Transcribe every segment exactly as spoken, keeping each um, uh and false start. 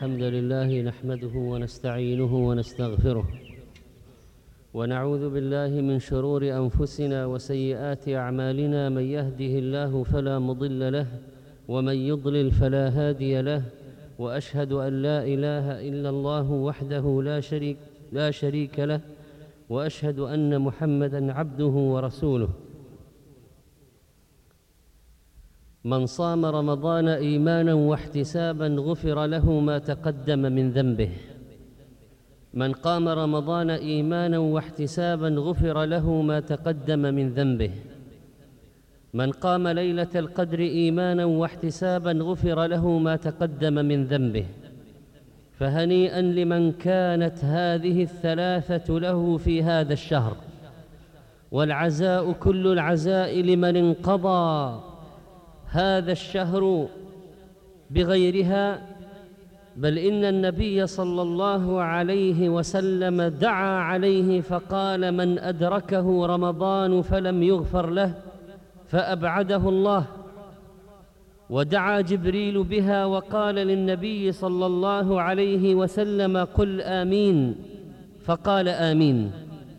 الحمد لله نحمده ونستعينه ونستغفره ونعوذ بالله من شرور أنفسنا وسيئات أعمالنا. من يهده الله فلا مضل له ومن يضلل فلا هادي له، وأشهد أن لا إله إلا الله وحده لا شريك, لا شريك له، وأشهد أن محمدًا عبده ورسوله. من صام رمضان إيمانًا واحتسابًا غفر له ما تقدم من ذنبه. من قام رمضان إيمانًا واحتسابًا غفر له ما تقدم من ذنبه. من قام ليلة القدر إيمانًا واحتسابًا غفر له ما تقدم من ذنبه. فهنيئًا لمن كانت هذه الثلاثة له في هذا الشهر، والعزاء كل العزاء لمن انقضى هذا الشهر بغيرها. بل إن النبي صلى الله عليه وسلم دعا عليه فقال: من أدركه رمضان فلم يغفر له فأبعده الله. ودعا جبريل بها وقال للنبي صلى الله عليه وسلم: قل آمين، فقال آمين.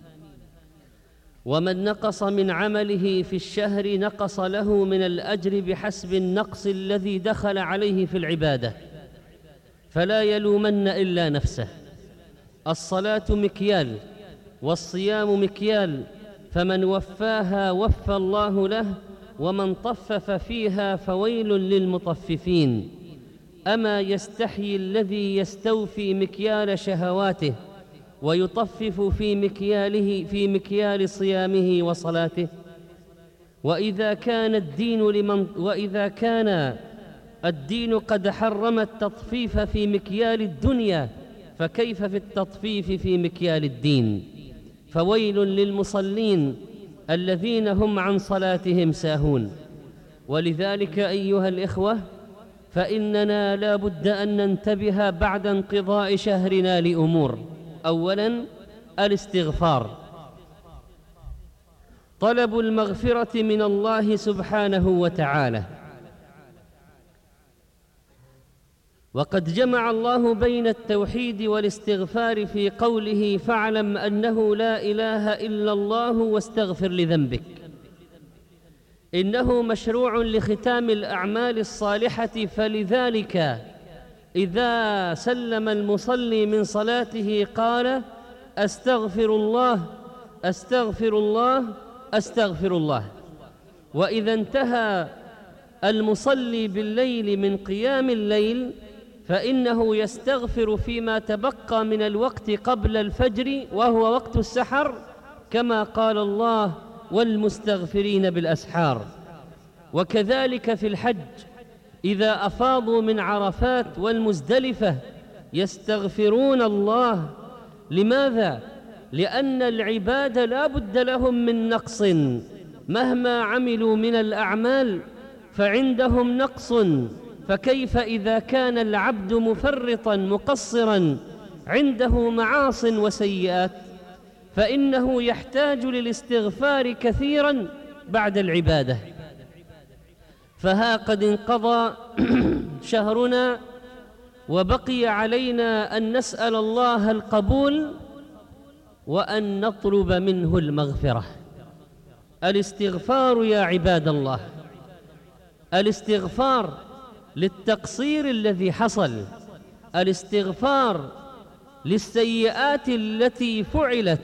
ومن نقص من عمله في الشهر نقص له من الأجر بحسب النقص الذي دخل عليه في العبادة، فلا يلومن إلا نفسه. الصلاة مكيال والصيام مكيال، فمن وفاها وفى الله له، ومن طفف فيها فويل للمطففين. أما يستحيي الذي يستوفي مكيال شهواته ويطفف في مكياله في مكيال صيامه وصلاته؟ وإذا كان الدين لمن وإذا كان الدين قد حرم التطفيف في مكيال الدنيا، فكيف في التطفيف في مكيال الدين؟ فويل للمصلين الذين هم عن صلاتهم ساهون. ولذلك أيها الإخوة، فإننا لا بد أن ننتبه بعد انقضاء شهرنا لأمور. أولاً الاستغفار، طلب المغفرة من الله سبحانه وتعالى. وقد جمع الله بين التوحيد والاستغفار في قوله: فاعلم أنه لا إله إلا الله واستغفر لذنبك. إنه مشروع لختام الأعمال الصالحة، فلذلك إذا سلم المصلي من صلاته قال: أستغفر الله أستغفر الله أستغفر الله. وإذا انتهى المصلي بالليل من قيام الليل فإنه يستغفر فيما تبقى من الوقت قبل الفجر، وهو وقت السحر، كما قال الله: والمستغفرين بالأسحار. وكذلك في الحج، إذا أفاضوا من عرفات والمزدلفة يستغفرون الله. لماذا؟ لأن العباد لا بد لهم من نقص، مهما عملوا من الأعمال فعندهم نقص. فكيف إذا كان العبد مفرطا مقصرا عنده معاص وسيئات؟ فإنه يحتاج للاستغفار كثيرا بعد العبادة. فها قد انقضى شهرنا، وبقي علينا أن نسأل الله القبول وأن نطلب منه المغفرة. الاستغفار يا عباد الله، الاستغفار للتقصير الذي حصل، الاستغفار للسيئات التي فعلت،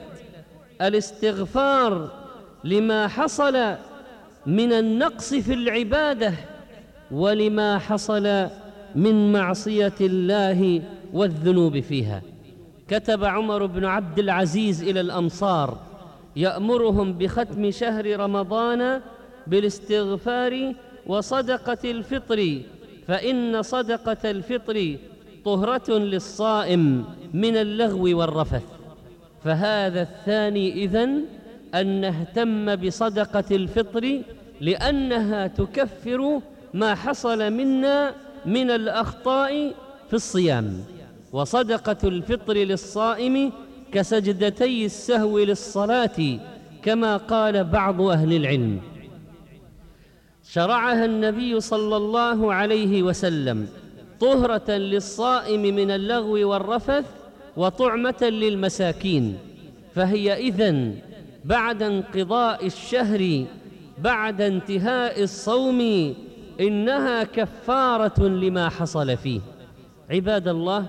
الاستغفار لما حصل من النقص في العبادة، ولما حصل من معصية الله والذنوب فيها. كتب عمر بن عبد العزيز إلى الأمصار يأمرهم بختم شهر رمضان بالاستغفار وصدقة الفطر، فإن صدقة الفطر طهرة للصائم من اللغو والرفث. فهذا الثاني إذن أن نهتم بصدقة الفطر، لأنها تكفر ما حصل منا من الأخطاء في الصيام. وصدقة الفطر للصائم كسجدتي السهو للصلاة، كما قال بعض أهل العلم. شرعها النبي صلى الله عليه وسلم طهرة للصائم من اللغو والرفث وطعمة للمساكين. فهي إذن بعد انقضاء الشهر بعد انتهاء الصوم إنها كفارة لما حصل فيه. عباد الله،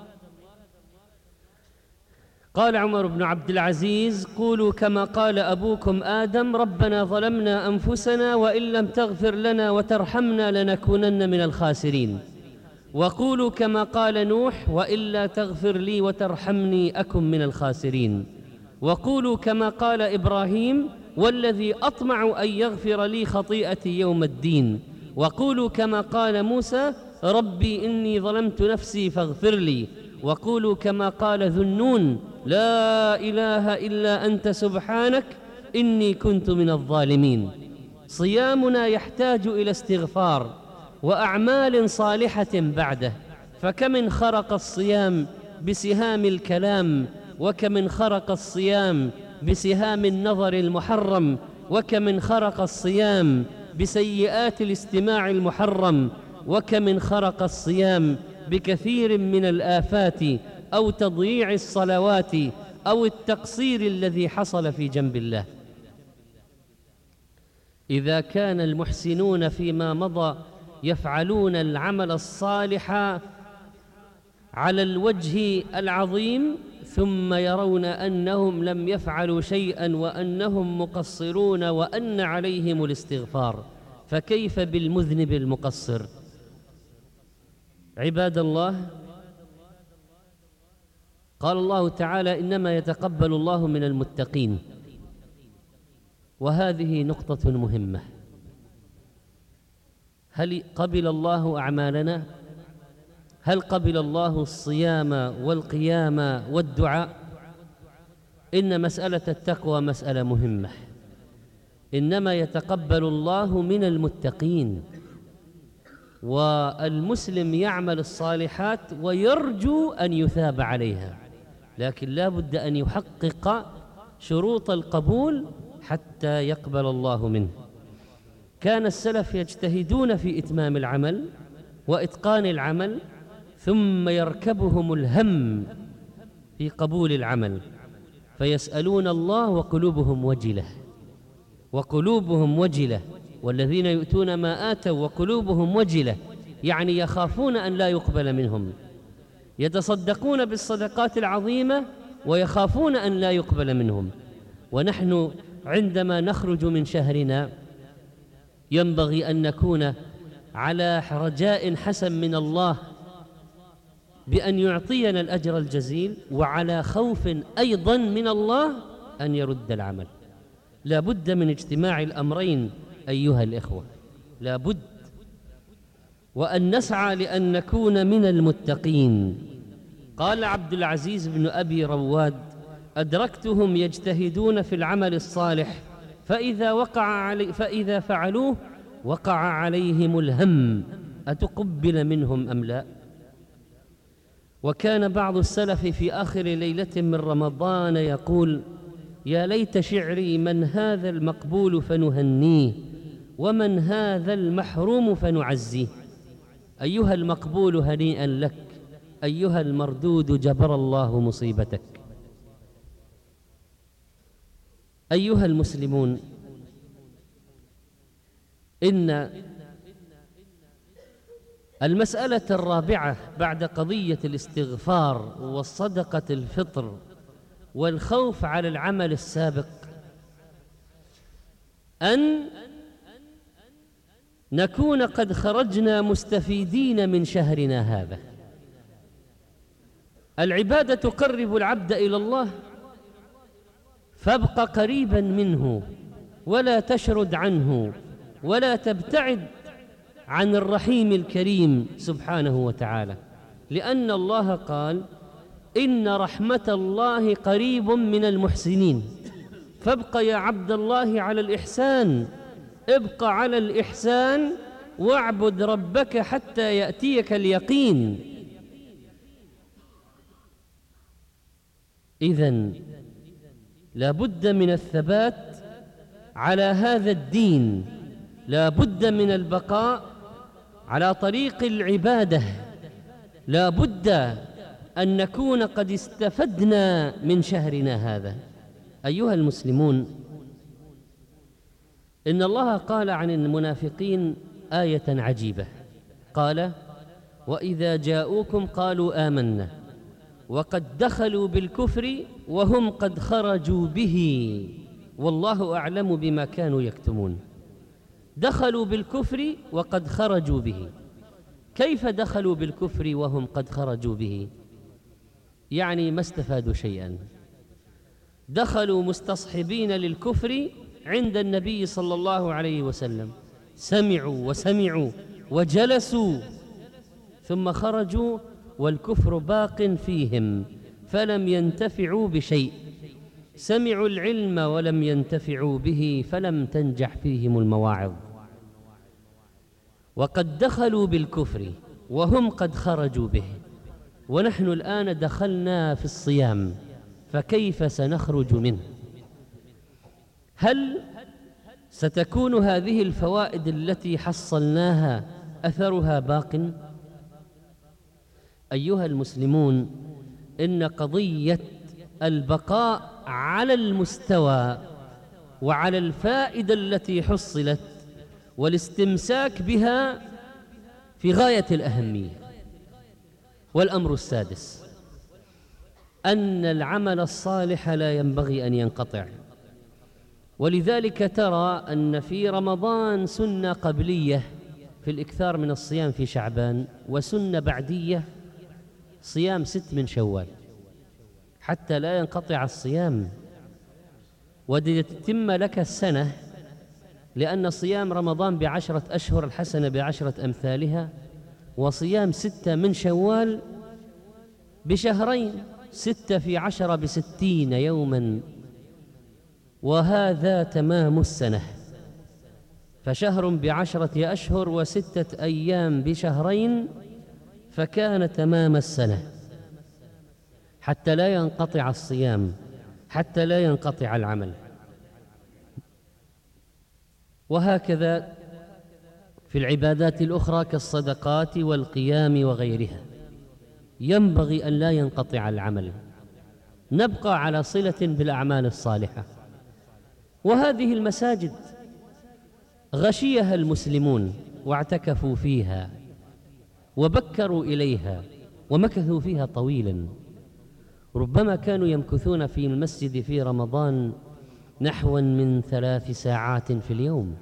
قال عمر بن عبد العزيز: قولوا كما قال أبوكم آدم ربنا ظلمنا أنفسنا وإن لم تغفر لنا وترحمنا لنكونن من الخاسرين. وقولوا كما قال نوح: وإلا تغفر لي وترحمني أكن من الخاسرين. وقولوا كما قال إبراهيم: والذي أطمع أن يغفر لي خطيئتي يوم الدين. وقولوا كما قال موسى: ربي إني ظلمت نفسي فاغفر لي. وقولوا كما قال ذو النون: لا إله إلا أنت سبحانك إني كنت من الظالمين. صيامنا يحتاج إلى استغفار وأعمال صالحة بعده، فكم خرق الصيام بسهام الكلام، وكم خرق الصيام بسهام النظر المحرم، وكم خرق الصيام بسيئات الاستماع المحرم، وكم خرق الصيام بكثير من الآفات أو تضييع الصلوات أو التقصير الذي حصل في جنب الله. إذا كان المحسنون فيما مضى يفعلون العمل الصالح على الوجه العظيم ثم يرون أنهم لم يفعلوا شيئا وأنهم مقصرون وأن عليهم الاستغفار، فكيف بالمذنب المقصر؟ عباد الله، قال الله تعالى: إنما يتقبل الله من المتقين. وهذه نقطة مهمة. هل قبل الله أعمالنا؟ هل قبل الله الصيام والقيام والدعاء؟ إن مسألة التقوى مسألة مهمة. إنما يتقبل الله من المتقين، والمسلم يعمل الصالحات ويرجو أن يثاب عليها، لكن لا بد أن يحقق شروط القبول حتى يقبل الله منه. كان السلف يجتهدون في إتمام العمل وإتقان العمل، ثم يركبهم الهم في قبول العمل، فيسألون الله وقلوبهم وجلة وقلوبهم وجلة والذين يؤتون ما آتوا وقلوبهم وجلة، يعني يخافون أن لا يقبل منهم. يتصدقون بالصدقات العظيمة ويخافون أن لا يقبل منهم. ونحن عندما نخرج من شهرنا ينبغي أن نكون على رجاء حسن من الله بأن يعطينا الأجر الجزيل، وعلى خوف أيضا من الله أن يرد العمل. لا بد من اجتماع الأمرين أيها الإخوة، لا بد، وأن نسعى لأن نكون من المتقين. قال عبد العزيز بن أبي رواد: أدركتهم يجتهدون في العمل الصالح فإذا وقع علي فإذا فعلوه وقع عليهم الهم أتقبل منهم أم لا؟ وكان بعض السلف في آخر ليلة من رمضان يقول: يا ليت شعري من هذا المقبول فنهنيه ومن هذا المحروم فنعزيه. أيها المقبول هنيئا لك، أيها المردود جبر الله مصيبتك. أيها المسلمون، إن المسألة الرابعة بعد قضية الاستغفار والصدقة الفطر والخوف على العمل السابق أن نكون قد خرجنا مستفيدين من شهرنا هذا. العبادة تقرب العبد إلى الله، فابق قريبا منه ولا تشرد عنه ولا تبتعد عن الرحيم الكريم سبحانه وتعالى، لأن الله قال: إن رحمة الله قريب من المحسنين. فابق يا عبد الله على الإحسان، ابق على الإحسان واعبد ربك حتى يأتيك اليقين. إذن لا بد من الثبات على هذا الدين، لا بد من البقاء على طريق العبادة لا بد أن نكون قد استفدنا من شهرنا هذا. أيها المسلمون، إن الله قال عن المنافقين آية عجيبة، قال: وإذا جاءوكم قالوا آمنا وقد دخلوا بالكفر وهم قد خرجوا به والله أعلم بما كانوا يكتمون. دخلوا بالكفر وقد خرجوا به. كيف دخلوا بالكفر وهم قد خرجوا به؟ يعني ما استفادوا شيئا. دخلوا مستصحبين للكفر عند النبي صلى الله عليه وسلم، سمعوا وسمعوا وجلسوا، ثم خرجوا والكفر باق فيهم فلم ينتفعوا بشيء. سمعوا العلم ولم ينتفعوا به فلم تنجح فيهم المواعظ. وقد دخلوا بالكفر وهم قد خرجوا به، ونحن الآن دخلنا في الصيام، فكيف سنخرج منه؟ هل ستكون هذه الفوائد التي حصلناها أثرها باق؟ أيها المسلمون، إن قضية البقاء على المستوى وعلى الفائدة التي حصلت والاستمساك بها في غاية الأهمية. والأمر السادس، أن العمل الصالح لا ينبغي أن ينقطع، ولذلك ترى أن في رمضان سنة قبلية في الإكثار من الصيام في شعبان، وسنة بعدية صيام ست من شوال، حتى لا ينقطع الصيام وتتم لك السنة، لأن صيام رمضان بعشرة أشهر الحسنة بعشرة أمثالها، وصيام ستة من شوال بشهرين، ستة في عشرة بستين يوما، وهذا تمام السنة. فشهر بعشرة أشهر وستة أيام بشهرين، فكان تمام السنة، حتى لا ينقطع الصيام، حتى لا ينقطع العمل. وهكذا في العبادات الأخرى كالصدقات والقيام وغيرها، ينبغي أن لا ينقطع العمل، نبقى على صلة بالأعمال الصالحة. وهذه المساجد غشيها المسلمون واعتكفوا فيها وبكروا إليها ومكثوا فيها طويلا، ربما كانوا يمكثون في المسجد في رمضان نحو من ثلاث ساعات في اليوم،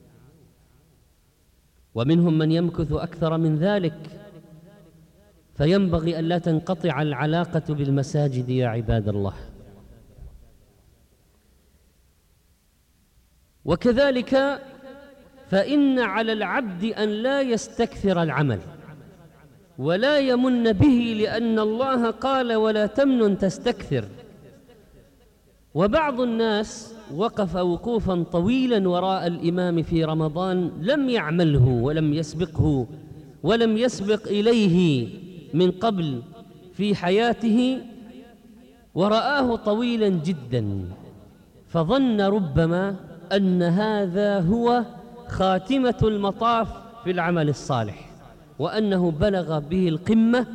ومنهم من يمكث أكثر من ذلك. فينبغي أن لا تنقطع العلاقة بالمساجد يا عباد الله. وكذلك فإن على العبد أن لا يستكثر العمل ولا يمن به، لأن الله قال: ولا تمنن تستكثر. وبعض الناس وقف وقوفا طويلا وراء الإمام في رمضان، لم يعمله ولم يسبقه ولم يسبق إليه من قبل في حياته، ورآه طويلا جدا، فظن ربما أن هذا هو خاتمة المطاف في العمل الصالح، وأنه بلغ به القمة.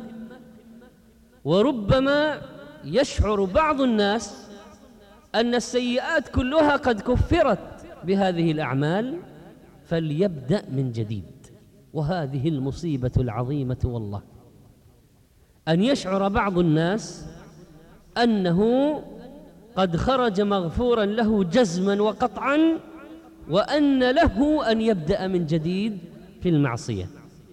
وربما يشعر بعض الناس أن السيئات كلها قد كفرت بهذه الأعمال، فليبدأ من جديد. وهذه المصيبة العظيمة والله، أن يشعر بعض الناس أنه قد خرج مغفورا له جزما وقطعا، وأن له أن يبدأ من جديد في المعصية.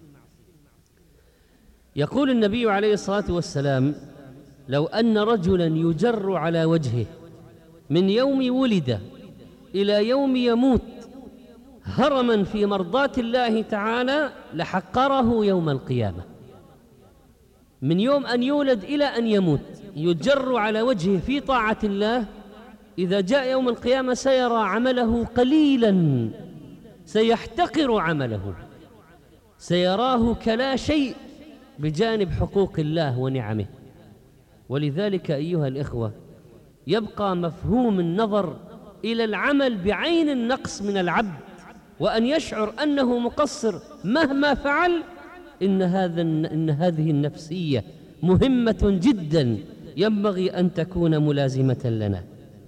يقول النبي عليه الصلاة والسلام: لو أن رجلا يجر على وجهه من يوم ولد إلى يوم يموت هرما في مرضاة الله تعالى لحقره يوم القيامة. من يوم أن يولد إلى أن يموت يجر على وجهه في طاعة الله، إذا جاء يوم القيامة سيرى عمله قليلا، سيحتقر عمله، سيراه كلا شيء بجانب حقوق الله ونعمه. ولذلك أيها الإخوة، يبقى مفهوم النظر إلى العمل بعين النقص من العبد، وأن يشعر أنه مقصر مهما فعل، إن هذا إن هذه النفسية مهمة جدا ينبغي أن تكون ملازمة لنا.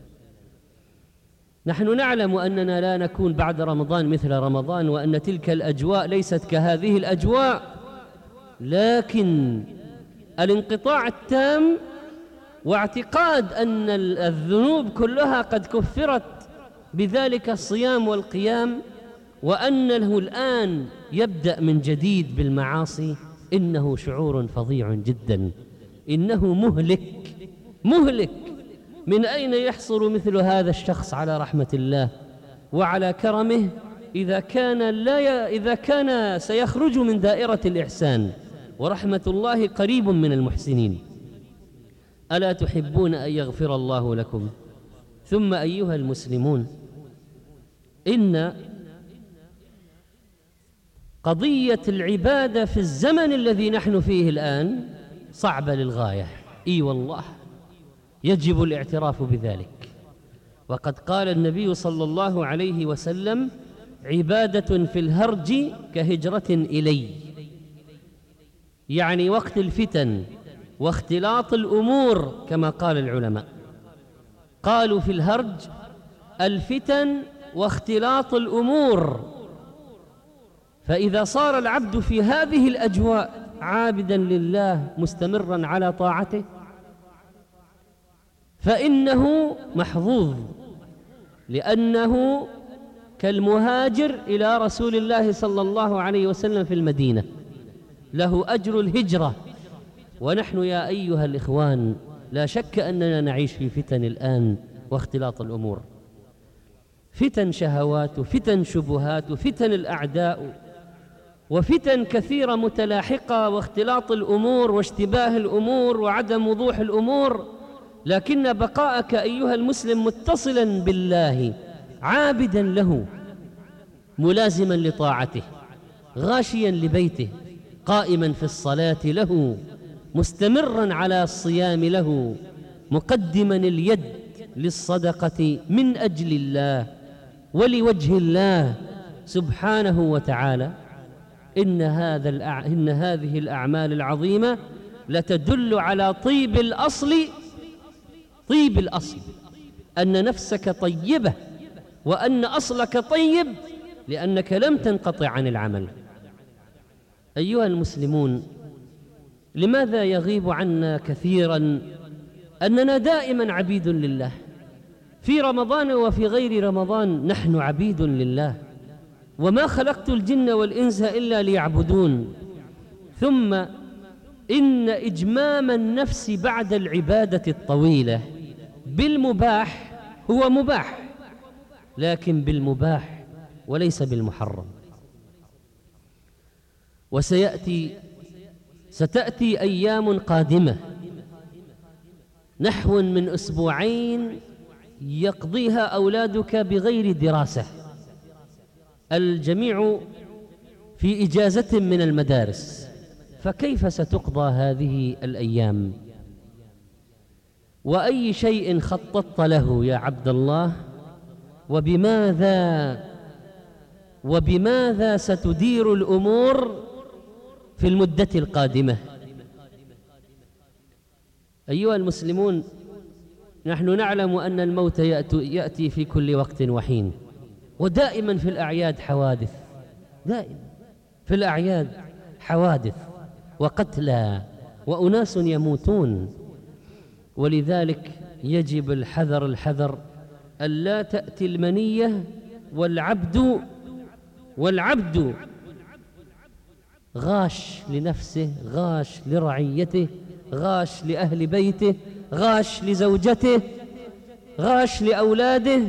نحن نعلم أننا لا نكون بعد رمضان مثل رمضان، وأن تلك الأجواء ليست كهذه الأجواء، لكن الانقطاع التام واعتقاد أن الذنوب كلها قد كفرت بذلك الصيام والقيام، وأنه الآن يبدأ من جديد بالمعاصي، إنه شعور فظيع جدا، إنه مهلك مهلك. من أين يحصل مثل هذا الشخص على رحمة الله وعلى كرمه إذا كان لا ي... إذا كان سيخرج من دائرة الإحسان، ورحمة الله قريب من المحسنين. ألا تحبون أن يغفر الله لكم؟ ثم أيها المسلمون، إن قضية العبادة في الزمن الذي نحن فيه الآن صعبة للغاية، إي والله يجب الاعتراف بذلك. وقد قال النبي صلى الله عليه وسلم: عبادة في الهرج كهجرة إلي، يعني وقت الفتن واختلاط الأمور، كما قال العلماء. قالوا في الهرج الفتن واختلاط الأمور، فإذا صار العبد في هذه الأجواء عابدا لله مستمرا على طاعته فإنه محظوظ، لأنه كالمهاجر إلى رسول الله صلى الله عليه وسلم في المدينة، له أجر الهجرة. ونحن يا أيها الإخوان لا شك أننا نعيش في فتن الآن واختلاط الأمور، فتن شهوات وفتن شبهات وفتن الأعداء وفتن كثيرة متلاحقة، واختلاط الأمور واشتباه الأمور وعدم وضوح الأمور. لكن بقاءك أيها المسلم متصلا بالله، عابدا له، ملازما لطاعته، غاشيا لبيته، قائما في الصلاة له، مستمرا على الصيام له، مقدما اليد للصدقة من أجل الله ولوجه الله سبحانه وتعالى. إن هذا الأع... إن هذه الأعمال العظيمة لتدل على طيب الأصل، طيب الأصل، أن نفسك طيبة وأن أصلك طيب، لأنك لم تنقطع عن العمل. أيها المسلمون، لماذا يغيب عنا كثيرا أننا دائما عبيد لله؟ في رمضان وفي غير رمضان نحن عبيد لله، وما خلقت الجن والإنس إلا ليعبدون. ثم إن إجمام النفس بعد العبادة الطويلة بالمباح هو مباح، لكن بالمباح وليس بالمحرم. وسيأتي ستأتي أيام قادمة، نحو من أسبوعين، يقضيها أولادك بغير دراسة، الجميع في إجازة من المدارس، فكيف ستقضى هذه الأيام؟ وأي شيء خططت له يا عبد الله؟ وبماذا وبماذا ستدير الأمور في المدة القادمة؟ أيها المسلمون، نحن نعلم أن الموت يأتي في كل وقت وحين، ودائما في الأعياد حوادث، دائما في الأعياد حوادث وقتلى وأناس يموتون. ولذلك يجب الحذر الحذر ألا تأتي المنية والعبد والعبد غاش لنفسه، غاش لرعيته، غاش لأهل بيته، غاش لزوجته، غاش لأولاده،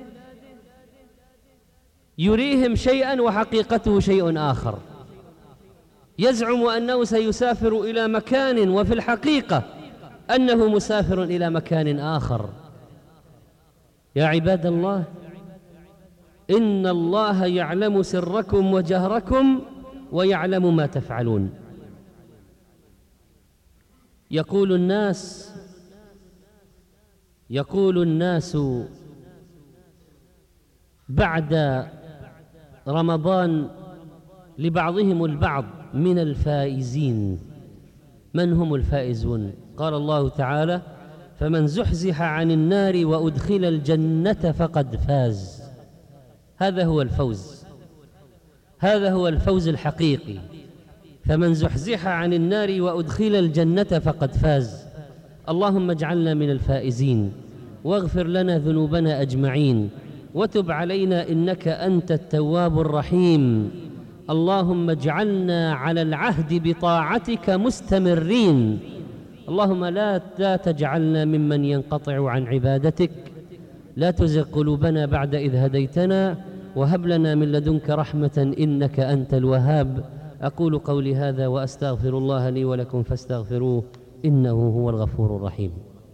يريهم شيئا وحقيقته شيء آخر، يزعم أنه سيسافر إلى مكان وفي الحقيقة أنه مسافر إلى مكان آخر. يا عباد الله، إن الله يعلم سركم وجهركم ويعلم ما تفعلون. يقول الناس يقول الناس بعد رمضان لبعضهم البعض: من الفائزين. من هم الفائزون؟ قال الله تعالى: فمن زحزح عن النار وأدخل الجنة فقد فاز. هذا هو الفوز، هذا هو الفوز الحقيقي. فمن زحزح عن النار وأدخل الجنة فقد فاز. اللهم اجعلنا من الفائزين، واغفر لنا ذنوبنا أجمعين، وتب علينا إنك أنت التواب الرحيم. اللهم اجعلنا على العهد بطاعتك مستمرين. اللهم لا لا تجعلنا ممن ينقطع عن عبادتك. لا تزغ قلوبنا بعد إذ هديتنا، وهب لنا من لدنك رحمة إنك أنت الوهاب. أقول قولي هذا وأستغفر الله لي ولكم فاستغفروه إنه هو الغفور الرحيم.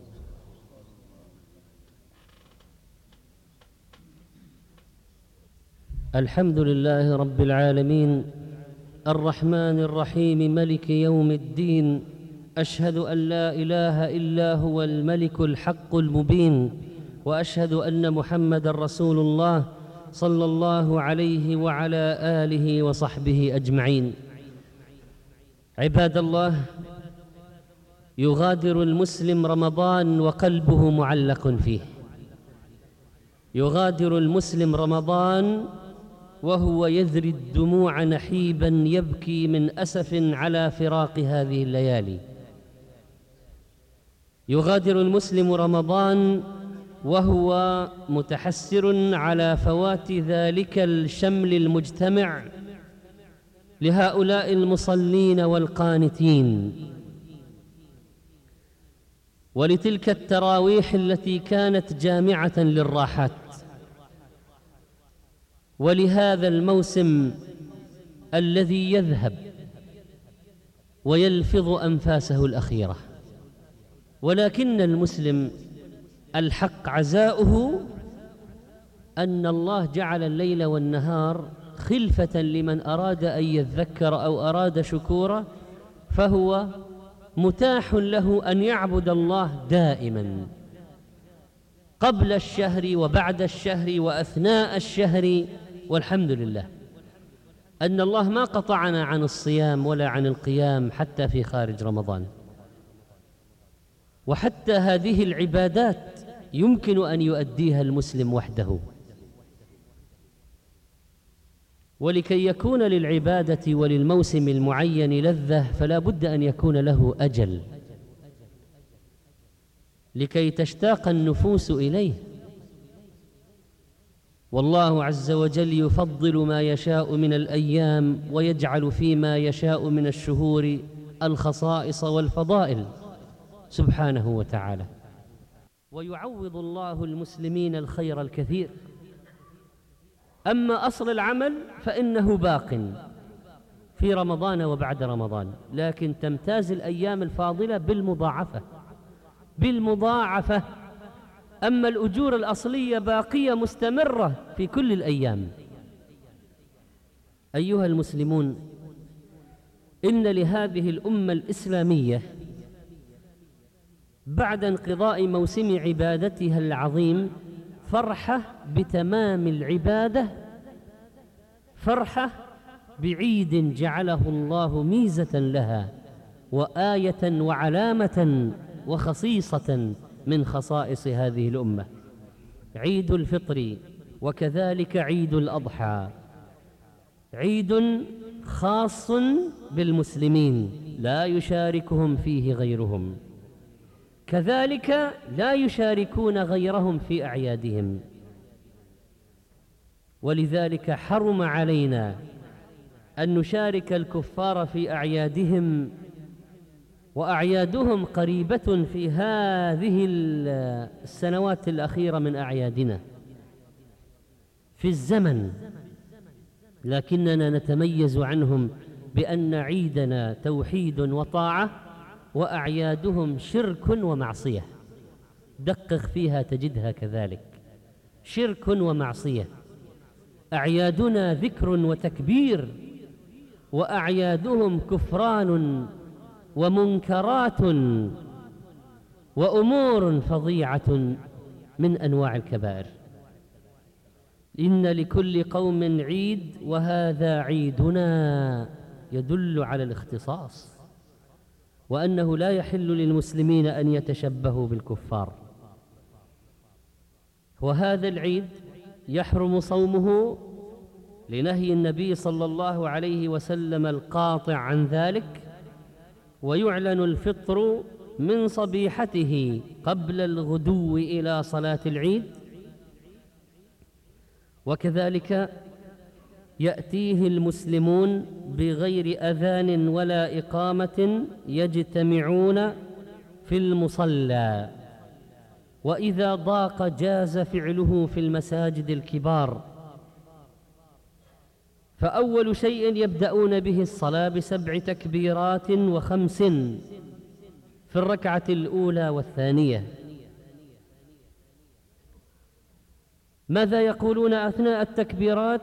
الحمد لله رب العالمين، الرحمن الرحيم، ملك يوم الدين. أشهد أن لا إله إلا هو الملك الحق المبين، وأشهد أن محمدًا رسول الله صلى الله عليه وعلى آله وصحبه أجمعين. عباد الله، يغادر المسلم رمضان وقلبه معلق فيه. يغادر المسلم رمضان وهو يذري الدموع نحيبا، يبكي من أسف على فراق هذه الليالي. يغادر المسلم رمضان وهو متحسر على فوات ذلك الشمل المجتمع لهؤلاء المصلين والقانتين، ولتلك التراويح التي كانت جامعة للراحات، ولهذا الموسم الذي يذهب ويلفظ أنفاسه الأخيرة. ولكن المسلم الحق عزاؤه أن الله جعل الليل والنهار خلفة لمن أراد أن يذكر أو أراد شكورا، فهو متاح له أن يعبد الله دائما، قبل الشهر وبعد الشهر وأثناء الشهر. والحمد لله أن الله ما قطعنا عن الصيام ولا عن القيام حتى في خارج رمضان. وحتى هذه العبادات يمكن أن يؤديها المسلم وحده. ولكي يكون للعبادة وللموسم المعين لذة فلا بد أن يكون له أجل، لكي تشتاق النفوس إليه. والله عز وجل يفضل ما يشاء من الأيام، ويجعل فيما يشاء من الشهور الخصائص والفضائل سبحانه وتعالى. ويعوض الله المسلمين الخير الكثير. أما أصل العمل فإنه باق في رمضان وبعد رمضان، لكن تمتاز الأيام الفاضلة بالمضاعفة بالمضاعفة. أما الأجور الأصلية باقية مستمرة في كل الأيام. أيها المسلمون، إن لهذه الأمة الإسلامية بعد انقضاء موسم عبادتها العظيم فرحة بتمام العبادة، فرحة بعيد جعله الله ميزة لها وآية وعلامة وخصيصة من خصائص هذه الأمة، عيد الفطر، وكذلك عيد الأضحى، عيد خاص بالمسلمين لا يشاركهم فيه غيرهم، كذلك لا يشاركون غيرهم في أعيادهم. ولذلك حرم علينا أن نشارك الكفار في أعيادهم، وأعيادهم قريبة في هذه السنوات الأخيرة من أعيادنا في الزمن، لكننا نتميز عنهم بأن عيدنا توحيد وطاعة، وأعيادهم شرك ومعصية. دقق فيها تجدها كذلك، شرك ومعصية. أعيادنا ذكر وتكبير، وأعيادهم كفران ومنكرات وأمور فظيعة من أنواع الكبائر. إن لكل قوم عيد وهذا عيدنا، يدل على الاختصاص، وأنه لا يحل للمسلمين أن يتشبهوا بالكفار. وهذا العيد يحرم صومه لنهي النبي صلى الله عليه وسلم القاطع عن ذلك، ويعلن الفطر من صبيحته قبل الغدو إلى صلاة العيد. وكذلك يأتيه المسلمون بغير أذان ولا إقامة يجتمعون في المصلى، وإذا ضاق جاز فعله في المساجد الكبار. فأول شيء يبدأون به الصلاة بسبع تكبيرات وخمس في الركعة الأولى والثانية. ماذا يقولون أثناء التكبيرات؟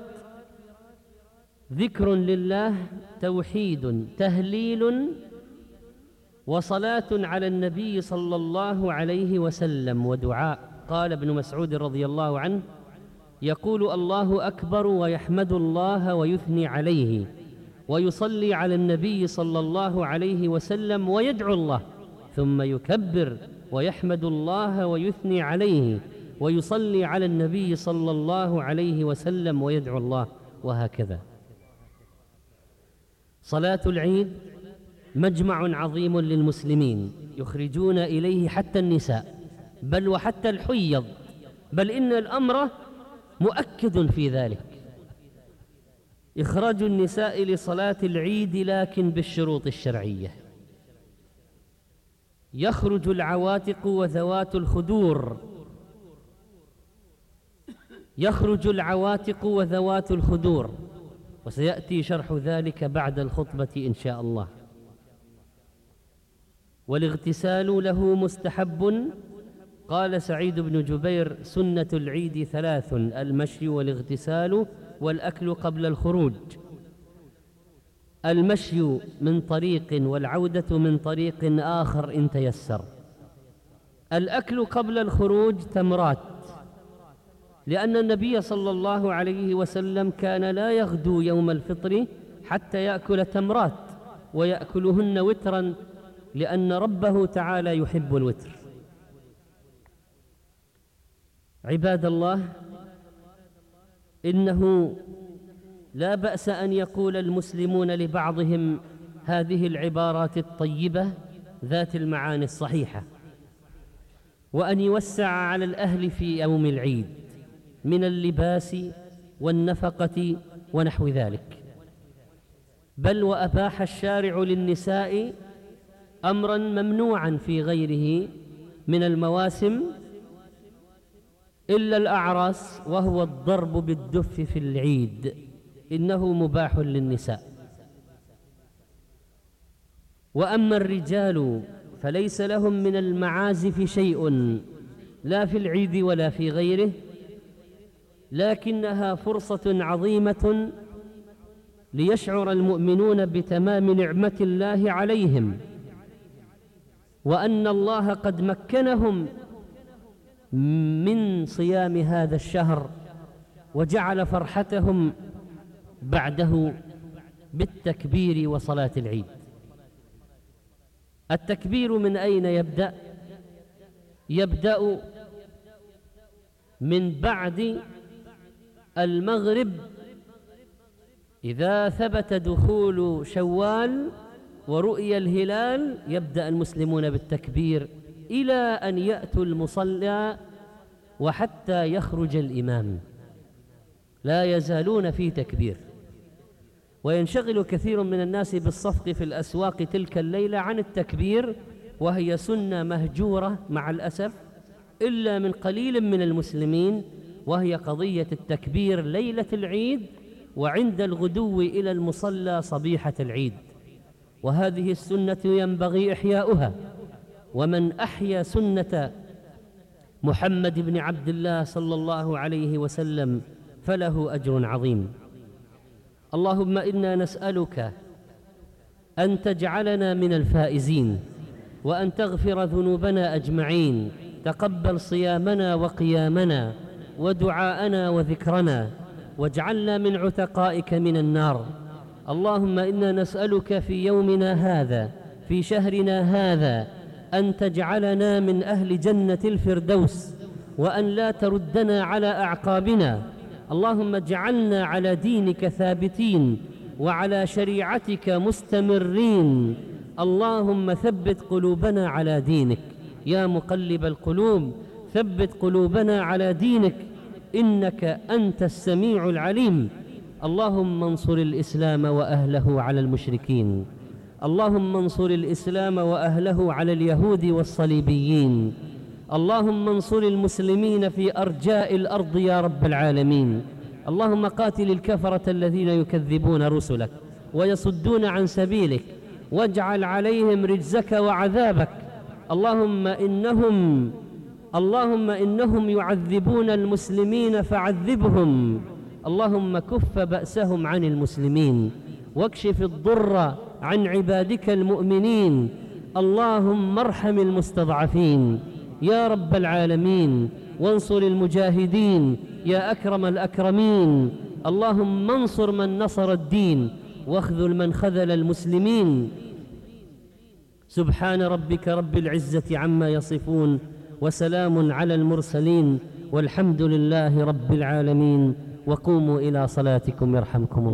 ذكر لله، توحيد، تهليل، وصلاة على النبي صلى الله عليه وسلم، ودعاء. قال ابن مسعود رضي الله عنه: يقول الله أكبر ويحمد الله ويثني عليه ويصلي على النبي صلى الله عليه وسلم ويدعو الله، ثم يكبر ويحمد الله ويثني عليه ويصلي على النبي صلى الله عليه وسلم ويدعو الله، وهكذا. صلاة العيد مجمع عظيم للمسلمين، يخرجون إليه حتى النساء، بل وحتى الحيض، بل إن الأمر مؤكد في ذلك، إخراج النساء لصلاة العيد لكن بالشروط الشرعية. يخرج العواتق وذوات الخدور، يخرج العواتق وذوات الخدور، وسيأتي شرح ذلك بعد الخطبة إن شاء الله. والاغتسال له مستحب. قال سعيد بن جبير: سنة العيد ثلاث: المشي والاغتسال والأكل قبل الخروج. المشي من طريق والعودة من طريق آخر إن تيسر. الأكل قبل الخروج تمرات، لأن النبي صلى الله عليه وسلم كان لا يغدو يوم الفطر حتى يأكل تمرات، ويأكلهن وترا، لأن ربه تعالى يحب الوتر. عباد الله، إنه لا بأس أن يقول المسلمون لبعضهم هذه العبارات الطيبة ذات المعاني الصحيحة، وأن يوسع على الأهل في يوم العيد من اللباس والنفقة ونحو ذلك. بل وأباح الشارع للنساء أمرا ممنوعا في غيره من المواسم إلا الأعراس، وهو الضرب بالدف في العيد، إنه مباح للنساء. وأما الرجال فليس لهم من المعازف شيء، لا في العيد ولا في غيره، لكنها فرصة عظيمة ليشعر المؤمنون بتمام نعمة الله عليهم، وأن الله قد مكنهم من صيام هذا الشهر، وجعل فرحتهم بعده بالتكبير وصلاة العيد. التكبير من أين يبدأ؟ يبدأ من بعد المغرب، إذا ثبت دخول شوال ورؤي الهلال يبدأ المسلمون بالتكبير إلى أن يأتوا المصلى وحتى يخرج الإمام، لا يزالون في تكبير. وينشغل كثير من الناس بالصفق في الأسواق تلك الليلة عن التكبير، وهي سنة مهجورة مع الأسف إلا من قليل من المسلمين، وهي قضية التكبير ليلة العيد وعند الغدو إلى المصلى صبيحة العيد. وهذه السنة ينبغي إحياؤها، ومن أحيا سنة محمد بن عبد الله صلى الله عليه وسلم فله أجر عظيم. اللهم إنا نسألك أن تجعلنا من الفائزين، وأن تغفر ذنوبنا أجمعين. تقبل صيامنا وقيامنا ودعاءنا وذكرنا، واجعلنا من عتقائك من النار. اللهم إنا نسألك في يومنا هذا في شهرنا هذا أن تجعلنا من أهل جنة الفردوس، وأن لا تردنا على أعقابنا. اللهم اجعلنا على دينك ثابتين وعلى شريعتك مستمرين. اللهم ثبت قلوبنا على دينك يا مقلب القلوب، ثبت قلوبنا على دينك إنك أنت السميع العليم. اللهم انصر الإسلام وأهله على المشركين، اللهم انصر الإسلام وأهله على اليهود والصليبيين، اللهم انصر المسلمين في أرجاء الأرض يا رب العالمين. اللهم قاتل الكفرة الذين يكذبون رسلك ويصدون عن سبيلك، واجعل عليهم رجزك وعذابك. اللهم إنهم اللهم إنهم يعذبون المسلمين فعذبهم. اللهم كف بأسهم عن المسلمين واكشف الضر عن عبادك المؤمنين. اللهم ارحم المستضعفين يا رب العالمين، وانصر المجاهدين يا أكرم الأكرمين. اللهم انصر من نصر الدين واخذل من خذل المسلمين. سبحان ربك رب العزة عما يصفون، وسلام على المرسلين، والحمد لله رب العالمين. وقوموا إلى صلاتكم يرحمكم الله.